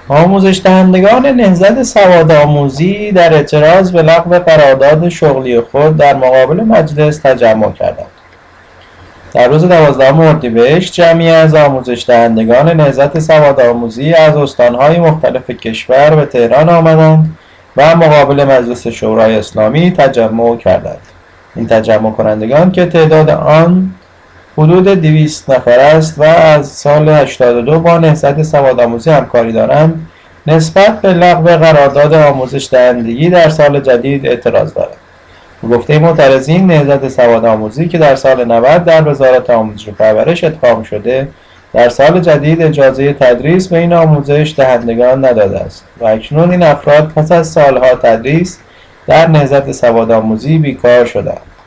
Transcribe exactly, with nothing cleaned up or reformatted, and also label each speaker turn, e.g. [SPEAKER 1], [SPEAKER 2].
[SPEAKER 1] آموزش دهندگان نهضت سوادآموزی در اعتراض به لغو قرارداد شغلی خود در مقابل مجلس تجمع کردند. در روز دوازدهم اردیبهشت جمعی از آموزش دهندگان نهضت سوادآموزی از استانهای مختلف کشور به تهران آمدند و مقابل مجلس شورای اسلامی تجمع کردند. این تجمع کنندگان که تعداد آن حدود دویست نفر است و از سال هشتاد و دو با نهضت سوادآموزی همکاری دارند، نسبت به لغو قرارداد آموزش دهندگی در سال جدید اعتراض دارند. به گفته معترضین، نهضت سوادآموزی که در سال نود در وزارت آموزش و پرورش ادغام شده، در سال جدید اجازه تدریس به این آموزش دهندگان نداده است و اکنون این افراد پس از سالها تدریس در نهضت سوادآموزی بیکار شدند.